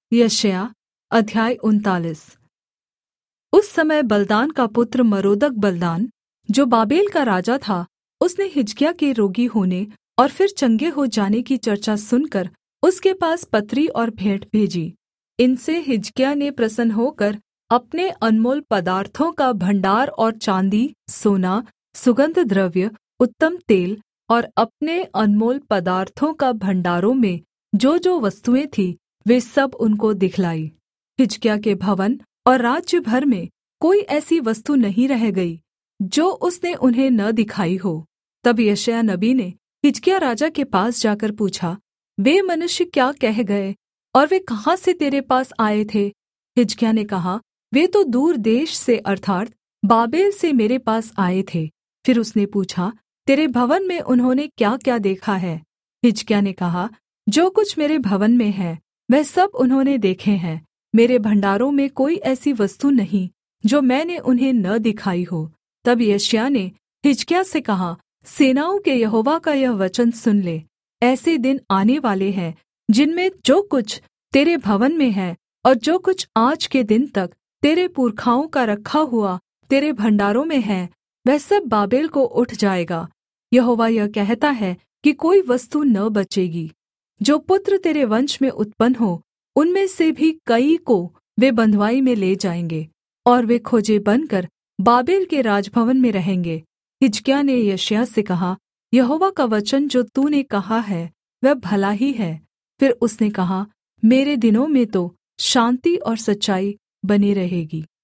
यशायाह अध्याय 39। उस समय बलदान का पुत्र मरोदक बलदान, जो बाबेल का राजा था, उसने हिजकिय्याह के रोगी होने और फिर चंगे हो जाने की चर्चा सुनकर उसके पास पत्री और भेंट भेजी। इनसे हिजकिय्याह ने प्रसन्न होकर अपने अनमोल पदार्थों का भण्डार और चाँदी, सोना, सुगन्ध द्रव्य, उत्तम तेल और अपने अनमोल पदार्थों का भण्डारों में जो वस्तुएँ थीं, वे सब उनको दिखलाई। हिजकिय्याह के भवन और राज्य भर में कोई ऐसी वस्तु नहीं रह गई जो उसने उन्हें न दिखाई हो। तब यशायाह नबी ने हिजकिय्याह राजा के पास जाकर पूछा, वे मनुष्य क्या कह गए और वे कहाँ से तेरे पास आए थे? हिजकिय्याह ने कहा, वे तो दूर देश से अर्थात् बाबेल से मेरे पास आए थे। फिर उसने पूछा, तेरे भवन में उन्होंने क्या-क्या देखा है? हिजकिय्याह ने कहा, जो कुछ मेरे भवन में है वह सब उन्होंने देखे हैं। मेरे भण्डारों में कोई ऐसी वस्तु नहीं जो मैंने उन्हें न दिखाई हो। तब यशायाह ने हिजकिय्याह से कहा, सेनाओं के यहोवा का यह वचन सुन ले। ऐसे दिन आने वाले हैं जिनमें जो कुछ तेरे भवन में है और जो कुछ आज के दिन तक तेरे पुरखाओं का रखा हुआ तेरे भण्डारों में है, वह सब बाबेल को उठ जाएगा। यहोवा यह कहता है कि कोई वस्तु न बचेगी। जो पुत्र तेरे वंश में उत्पन्न हो, उनमें से भी कई को वे बँधुआई में ले जाएँगे और वे खोजे बनकर बाबेल के राजभवन में रहेंगे। हिजकिय्याह ने यशायाह से कहा, यहोवा का वचन जो तूने कहा है वह भला ही है। फिर उसने कहा, मेरे दिनों में तो शान्ति और सच्चाई बनी रहेगी।